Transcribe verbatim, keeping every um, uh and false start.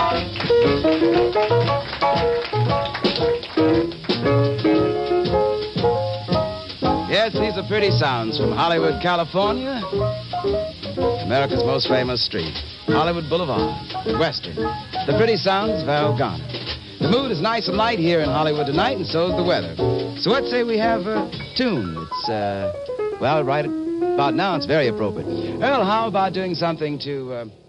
Yes, these are pretty sounds from Hollywood, California. America's most famous street, Hollywood Boulevard, Western. The pretty sounds of Al Garner. The mood is nice and light here in Hollywood tonight, and so is the weather. So let's say we have a tune. It's, uh, well, right about now, it's very appropriate. Well, how about doing something to... Uh,